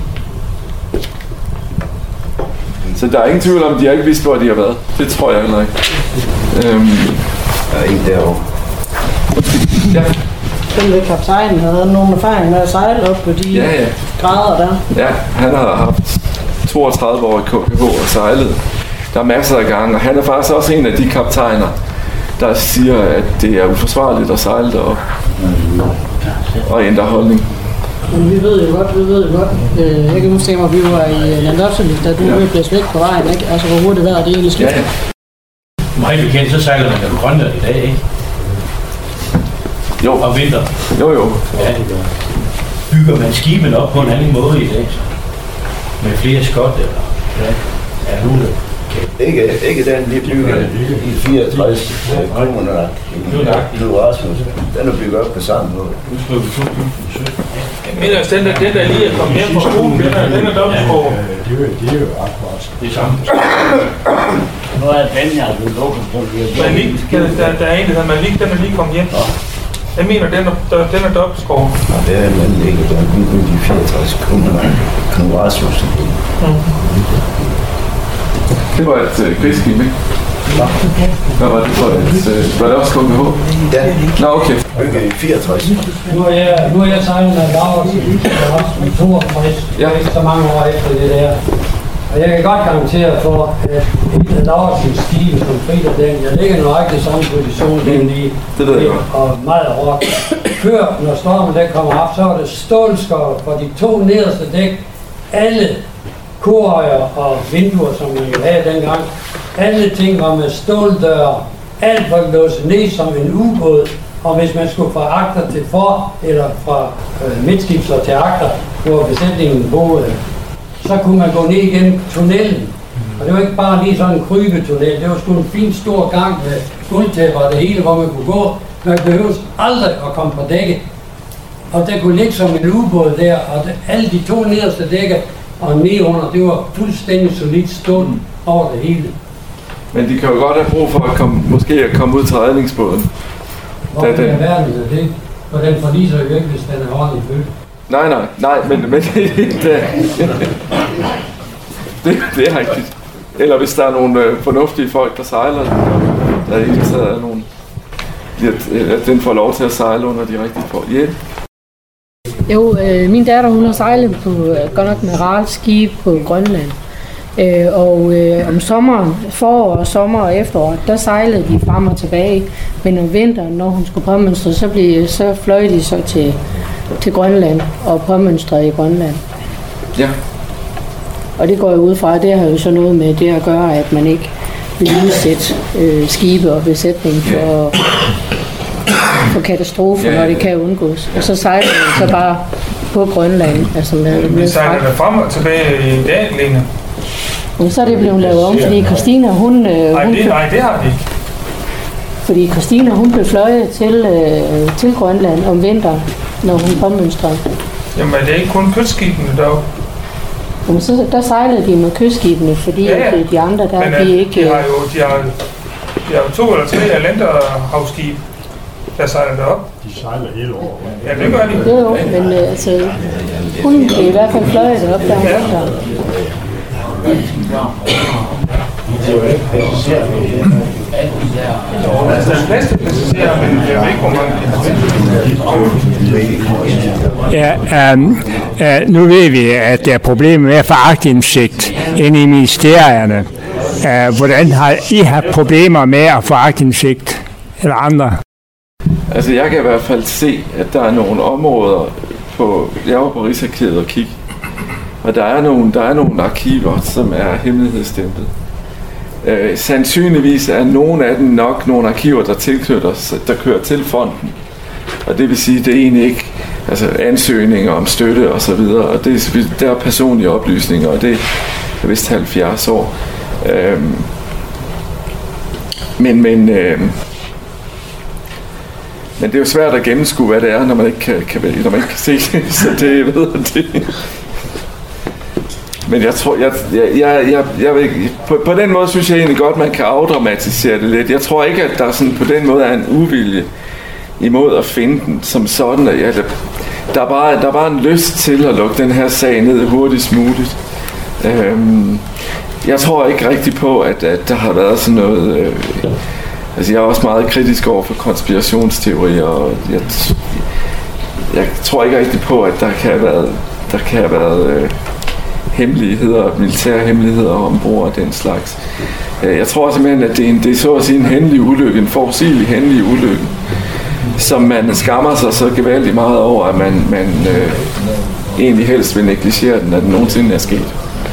Så der er ingen tvivl om, at de har ikke vidst, hvor de har været. Det tror jeg heller ikke. Der er en derovre. Ja. Den kaptajnen havde nogen erfaring med at sejle op på de grader der. Ja, han har haft 32 år i KGH og sejlet. Der er masser af gange, og han er faktisk også en af de kaptajner, der siger, at det er uforsvarligt at sejle derop og ændre holdning. Men vi ved jo godt. Jeg kan huske, at vi var i Landopsølik, da du blev slet på vejen, ikke? Altså, hvor hurtigt vejret det egentlig skift. Ja. Meget bekendt, så sejler man jo Grønland i dag, ikke? Jo. Og vinter. Jo. Ja, det gør. Bygger man skibene op på en anden måde i dag, så? Med flere skot, eller? Ja, nu det. Ikke den, vi bygger i 64 kommuner i Rasmus. Den er bygget op på samme måde. Jeg mener, at den der lige er kommet hjem fra skolen, den er dobbelt på. Det er jo akkurat. Det er samme. Nu er Benja blevet lukket på det. Der er en, der hedder Malik, den er lige kommet hjem. Jeg mener, den er dobbeltskåret. Ja, det er en anden ikke, der er bygget i 64 kommuner i Rasmus. Det var et krigsskib, ikke? Hvad var det for et... Var det også KGH? Ja. Nå, okay. Bygget i 64. Nu er jeg sejlet med Laursen i 62, ikke så mange år efter det der. Og jeg kan godt garantere for, at Laursens skibe som Frida den, jeg ligger nøjagtigt i samme position lige, og meget hårdt. Før, når stormen der kommer op, så var det stålskår for de 2 nederste dæk. Alle korøjer og vinduer, som man jo havde dengang. Alle ting var med ståldøre. Alt var låst ned som en ubåd. Og hvis man skulle fra agter til for, eller fra midtskibsler til agter, hvor besætningen boede, så kunne man gå ned igennem tunnelen. Og det var ikke bare lige sådan en krybetunnel. Det var sgu en fin stor gang med guldtæpper og det hele, hvor man kunne gå. Man behøvede aldrig at komme på dækket. Og der kunne ligge som en ubåd der, og alle de 2 nederste dækker og nedunder, det var fuldstændig solidt stål over det hele. Men de kan jo godt have brug for at komme ud til redningsbåden. Hvorfor er verden er det? For den forliser jo ikke, hvis den er ordentligt fyldt. Nej, men det er rigtigt. Eller hvis der er nogle fornuftige folk, der sejler, der er ikke taget af nogen, at den får lov til at sejle under de rigtige forhold. Yeah. Jo, min datter, hun har sejlet på, godt nok med RAL-skib på Grønland. Om sommeren, forår, sommer og efterår, der sejlede de frem og tilbage. Men om vinteren, når hun skulle påmønstre, så fløj de så til Grønland og påmønstrede i Grønland. Ja. Og det går jo ud fra, at det har jo så noget med det at gøre, at man ikke vil udsætte skibe og besætning for katastrofer, når det kan undgås. Og så sejler man så bare på Grønland. Altså vi sejler der frem og tilbage i dag, Lene. Men så er det blevet lavet om, fordi Christina, hun... Nej, det har vi ikke. Fordi Christina, hun blev fløjet til Grønland om vinteren, når hun påmønstrede. Jamen, det er ikke kun kystskibene deroppe. Jamen, så der sejlede de med kystskibene, fordi de andre, der er de ikke... De har jo 2 eller 3 Atlanterhavsskib, der sejler derop. De sejler hele året. Ja, det gør de. Jo, men altså, hun blev i hvert fald fløjet derop der om vinteren. Der er plads til passagerer, men jeg ved ikke, hvor mange. Nu ved vi, at der er problemer med at få aktindsigt inde i ministerierne. Hvordan har I haft problemer med at få aktindsigt eller andre? Altså, jeg kan i hvert fald se, at der er nogle områder jeg var på Rigsarkivet og kigge, og der er nogle arkiver, som er hemmelighedsstemplet. Sandsynligvis er nogle af dem nok nogle arkiver, der kører til fonden. Og det vil sige, det er egentlig ikke ansøgninger om støtte og så videre. Og der er personlige oplysninger, og det er vist 70 år. Men det er jo svært at gennemskue, hvad det er, når man ikke kan se det. Så det ved det. Men jeg tror, på den måde synes jeg egentlig godt, man kan afdramatisere det lidt. Jeg tror ikke, at der sådan på den måde er en uvilje imod at finde den som sådan. Der er bare en lyst til at lukke den her sag ned hurtigst muligt. Jeg tror ikke rigtig på, at der har været sådan noget... jeg er også meget kritisk over for konspirationsteorier, og jeg tror ikke rigtig på, at der kan have været hemmeligheder, militære hemmeligheder ombord og den slags. Jeg tror simpelthen, at det er så at sige en hændelig ulykke, en forudsigelig hændelig ulykke, som man skammer sig så gevaldigt meget over, at man egentlig helst vil negligere den, at den nogensinde er sket.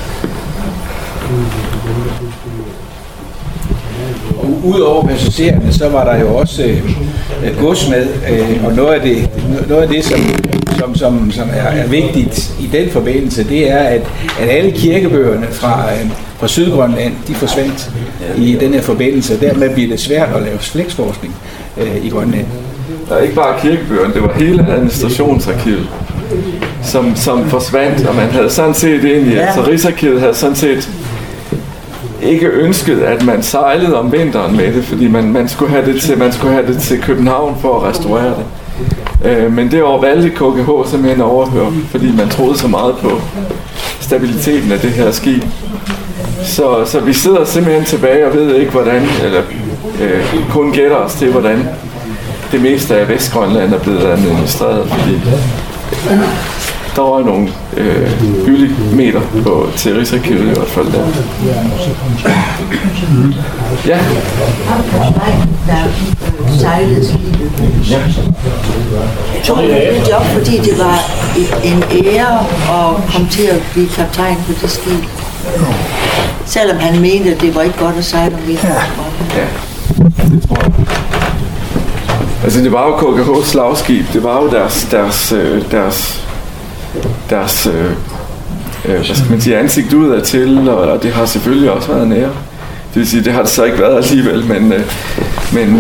Udover passagererne, så var der jo også gods med, og noget af det som er vigtigt i den forbindelse, det er, at alle kirkebøgerne fra Sydgrønland, de forsvandt i den her forbindelse, og dermed bliver det svært at lave slægtsforskning i Grønland. Der er ikke bare kirkebøgerne, det var hele administrationsarkivet, som forsvandt, og man havde sådan set egentlig, altså Rigsarkivet havde sådan set ikke ønsket, at man sejlede om vinteren med det, fordi man skulle have det til København for at restaurere det. Men det år valgte KGH simpelthen at overhøre, fordi man troede så meget på stabiliteten af det her skib. Så vi sidder simpelthen tilbage og ved ikke hvordan, eller kun gætter os til, hvordan det meste af Vestgrønland er blevet administreret, fordi der var nogle hyldemeter til Rigsarkivet i hvert fald der. Ja. Der sejlede skibet. Ja. Tog det job, fordi det var en ære at komme til at blive kaptajn på det skib. Selvom han mente, at det var ikke godt at sejle om vinteren. Ja, det tror jeg. Altså det var jo KGH's slagskib, det var jo deres hvad skal man sige, ansigt udad til, og det har selvfølgelig også været en ære. Det vil sige, det har det så ikke været alligevel, men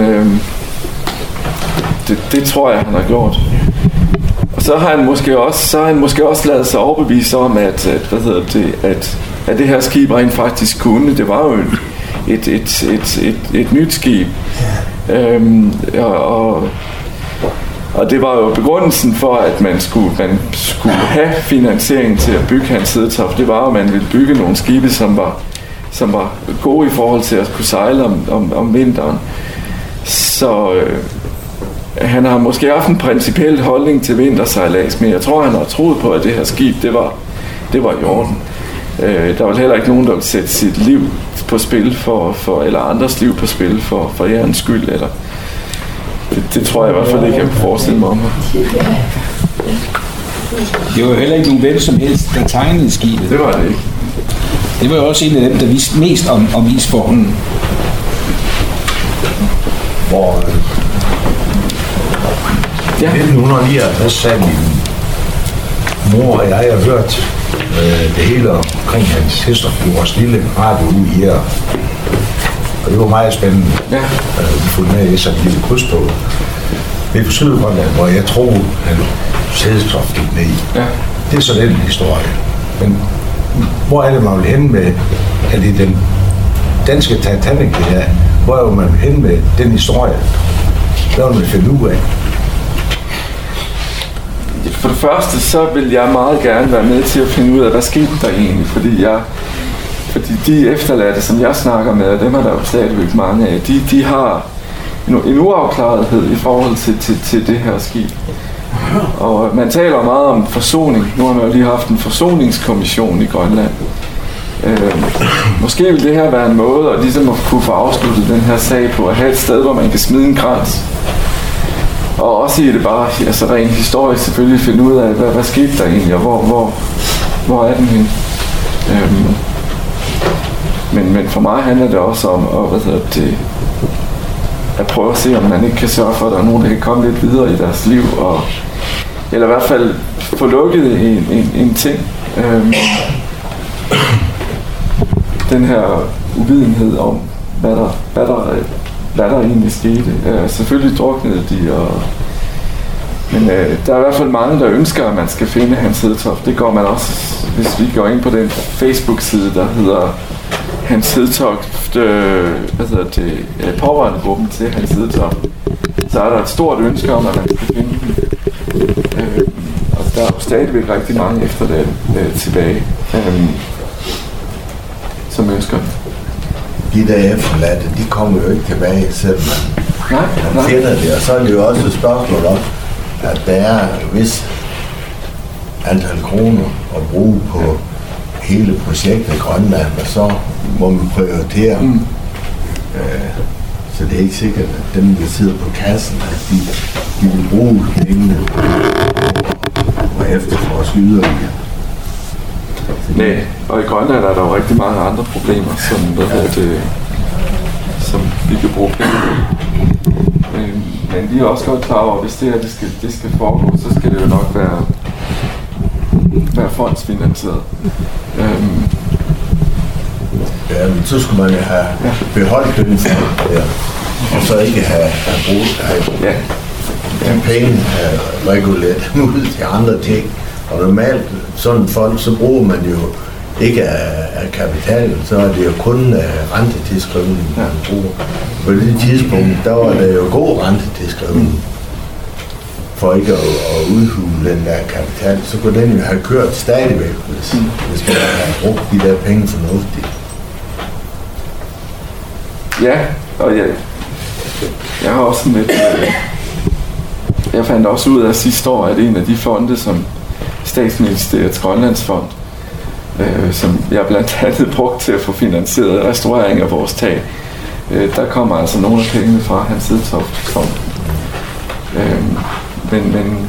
det tror jeg, han har gjort. Og så har han måske også ladet sig overbevise om, at det her skib rent faktisk kunne. Det var jo et nyt skib. Og det var jo begrundelsen for, at man skulle have finansiering til at bygge hans Hedtoft. Det var jo, at man ville bygge nogle skibe, som var gode i forhold til at kunne sejle om vinteren. Så han har måske haft en principiel holdning til vintersejlads, men jeg tror, han har troet på, at det her skib, det var i orden. Der var heller ikke nogen, der ville sætte sit liv på spil for eller andres liv på spil for jernens skyld, eller det tror jeg i hvert fald ikke, jeg kan forestille mig om. Det var jo heller ikke nogen hvem som helst, der tegnede skibet. Det var det ikke. Det var jo også en af dem, der vidste mest om isformen. Hvor i 1959 sagde min mor og jeg har hørt det hele omkring hans Hedtoft på vores lille radio her. Og det var meget spændende. Ja. Vi fulgte med i sådan en lille krydstog. Det er på Sydgrønland, hvor jeg tror, at Hedtoft gik ned. Ja. Det er så den historie. Men hvor er det, man vil hen med, at det er den danske Titanic, det her? Hvor er man hen med den historie? Hvad vil man finde ud af? For det første, så vil jeg meget gerne være med til at finde ud af, hvad skete der egentlig, fordi de efterladte, som jeg snakker med, dem er der jo stadigvæk mange af, de har en uafklarethed i forhold til det her skib. Og man taler meget om forsoning. Nu har man jo lige haft en forsoningskommission i Grønland. Måske vil det her være en måde at ligesom at kunne få afsluttet den her sag på, at have et sted, hvor man kan smide en krans. Og også i det bare, altså rent historisk selvfølgelig finde ud af, hvad skete der egentlig, og hvor er den henne. Men for mig handler det også om at prøve at se, om man ikke kan sørge for, at der er nogen, der kan komme lidt videre i deres liv, eller i hvert fald få lukket en ting. Den her uvidenhed om, hvad der egentlig skete. Selvfølgelig druknede de, Men der er i hvert fald mange, der ønsker, at man skal finde Hans Hedtoft. Det går man også, hvis vi går ind på den Facebook-side, der hedder Hans Hedtoft, pårørendegruppen til Hans Hedtoft. Så er der et stort ønske om, at man skal finde den. Og der er jo stadigvæk rigtig mange efterladte tilbage, som ønsker den. De der efterladte, de kommer jo ikke tilbage, selvom man finder det. Og så er det jo også et spørgsmål om, at der er et vis antal kroner at bruge på hele projektet i Grønland, og så må man prioritere. Så det er ikke sikkert, at dem, der sidder på kassen, at de vil bruge pengene og efterforske yderligere. Nej, og i Grønland er der jo rigtig mange andre problemer, som vi kan bruge penge på. Men vi er også godt klar over, at hvis det skal foregå, så skal det jo nok være fondsfinansieret. Ja, men så skulle man have beholdt den fond der, og så ikke have brugt de penge reguleret ud til andre ting. Og normalt sådan en fond, så bruger man jo ikke af kapitalen, så er det jo kun rentetilskrivning, man bruger. På det tidspunkt, der var der jo god rentetilskrivning for ikke at udhule den der kapital. Så kunne den jo have kørt stadigvæk, hvis man havde brugt de der penge fornuftigt. Ja, og jeg har også sådan lidt... Jeg fandt også ud af sidste år, at en af de fonde, som Statsministeriets Grønlandsfond, som jeg blandt andet brugt til at få finansieret restaurering af vores tag, der kommer altså nogle af pengene fra Hans Hedtoft fond. Men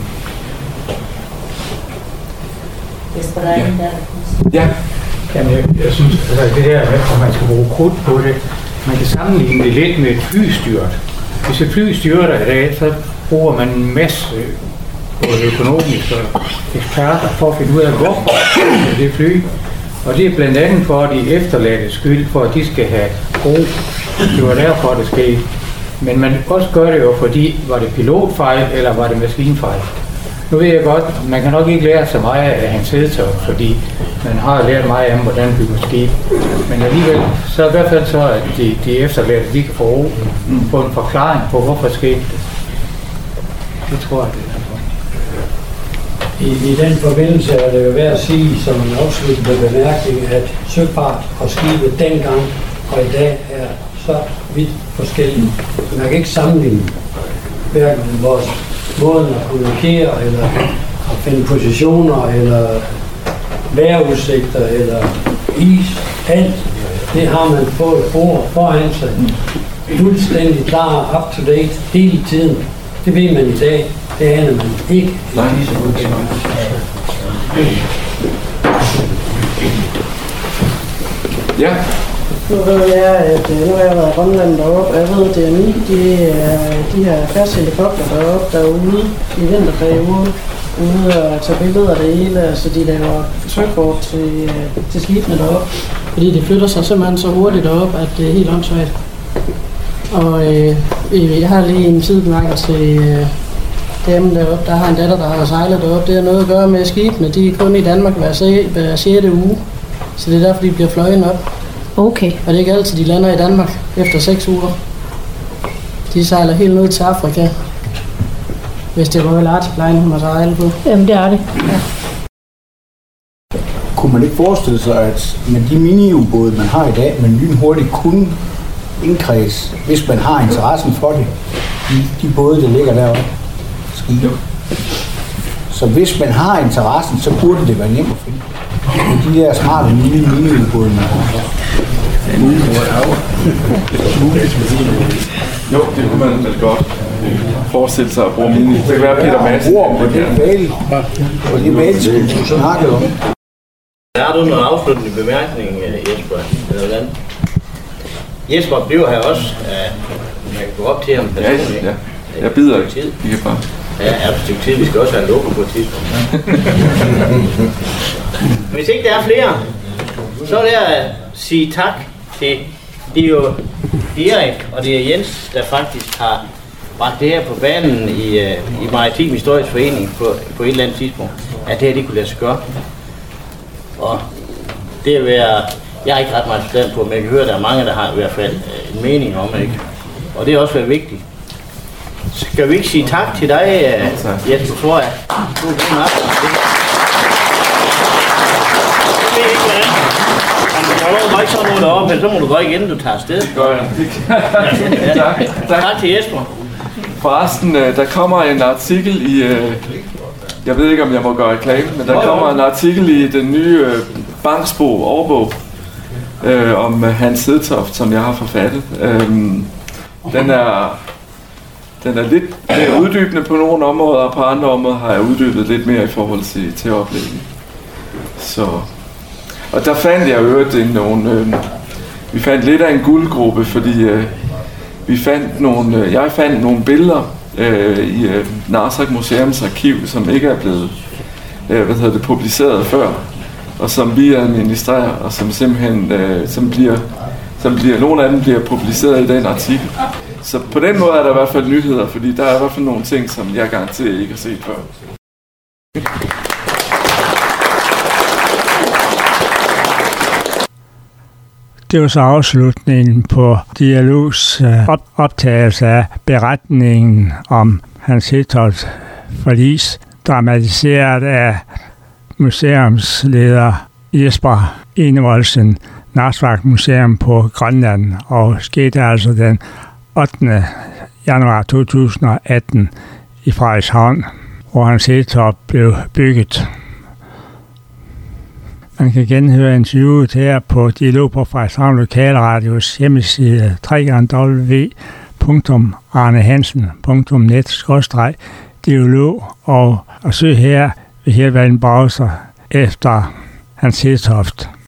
ja. Jamen, jeg synes, altså det der med, at man skal bruge krudt på det, man kan sammenligne det lidt med et flystyrt. Hvis et fly styrter i dag, så bruger man en masse både økonomiske eksperter for at finde ud af, hvorfor det fly. Og det er blandt andet for de efterladte skyld, for at de skal have ro. Det var derfor, det skete. Men man også gør det jo, fordi var det pilotfejl, eller var det maskinfejl. Nu ved jeg godt, man kan nok ikke lære så meget af Hans Hedtoft, fordi man har lært meget om, hvordan bygger skib. Men alligevel, så i hvert fald så, at de efterladte, de kan få en forklaring på, hvorfor skete det. Det tror jeg, det er. I den forbindelse er det jo værd at sige, som en afsluttende bemærkning, at søfart og skibet dengang og i dag er så vidt forskellige. Man kan ikke sammenligne hverken vores måden at kommunikere, eller at finde positioner, eller vejrudsigter, eller is, alt. Det har man fået ord foran sig. Fuldstændig klar, up to date, hele tiden. Det ved man i dag. Det aner man ikke. Ja. Nu ved jeg, at nu har jeg været i Grønland deroppe, og jeg ved, at DMI, de har fast helikopter derude i vinterperioden, ude og tage billeder af det hele, så de laver søkort til skibene deroppe. Fordi det flytter sig simpelthen så hurtigt deroppe, at det er helt åndssvagt. Og jeg har lige en sidebemærkning til dem deroppe. Der har en datter, der har sejlet deroppe. Det har noget at gøre med skibene. De er kun i Danmark hver 6. uge. Så det er derfor, de bliver fløjet op. Okay. Og det er ikke altid, de lander i Danmark efter 6 uger. De sejler helt ned til Afrika. Hvis det var Arctic Line, hun har sejlet på. Jamen, det er det. Ja. Kunne man ikke forestille sig, at med de mini-ubåde, man har i dag, man lynhurtigt kunne indkredse, hvis man har interessen for det, de både, der ligger deroppe, skibe. Så hvis man har interessen, så burde det være nemt at finde. Men de der smarte mini-ubåde, man har. Jo, det kunne man vel godt forestille sig at bruge mini. Det kan være Peter Madsen. Og det mail, du snakkede om. Har du noget afsluttende bemærkning, Jesper? Eller hvordan? Jesper bliver her også. Man kan gå op til ham personligt. Ja. Jeg bider ikke. I kan bare. Ja, et stykke tid. Vi skal også have en logo på et tidspunkt. Hvis ikke der er flere, så er det at sige tak til det er jo Erik og det er Jens, der faktisk har bragt det her på banen i Maritim Historisk Forening på et eller andet tidspunkt, at det her, det kunne lade sig gøre. Og det er jeg har ikke ret meget forstand på, men jeg kan høre, at der er mange, der har i hvert fald en mening om det, ikke? Og det er også været vigtigt. Skal vi ikke sige tak til dig, Jesper Flora? Du er god aften. Jeg ved ikke, hvordan. Om du har ikke sådan noget deroppe, så må du gå igen, du tager afsted. Det gør jeg. Tak til Jesper. Forresten, der kommer en artikel i... Jeg ved ikke, om jeg må gøre reklame, men der kommer en artikel i den nye Bangsbog, årbog, om Hans Hedtoft, som jeg har forfattet. Den er lidt mere uddybende på nogle områder, og på andre områder har jeg uddybet lidt mere i forhold til oplægget. Så... Og der fandt jeg øvrigt vi fandt lidt af en guldgruppe, fordi jeg fandt nogle billeder i Narsaq Museums arkiv, som ikke er blevet publiceret før, og som vi administrerer, og som simpelthen nogle af dem bliver publiceret i den artikel. Så på den måde er der i hvert fald nyheder, fordi der er i hvert fald nogle ting, som jeg garanteret ikke har set før. Det var så afslutningen på Dialogs optagelse af beretningen om Hans Hedtoft forlis, dramatiseret af museumsleder Jesper Enevoldsen, Narsaq Museum på Grønland, og skete altså den 8. januar 2018 i Frederikshavn, hvor Hans Hedtoft blev bygget. Man kan genhøre interviewet her på Dialog på Frederikshavn Lokalradios hjemmeside www.arnehansen.net/dialog og søg her ved hjælp af en browser efter Hans Hedtoft.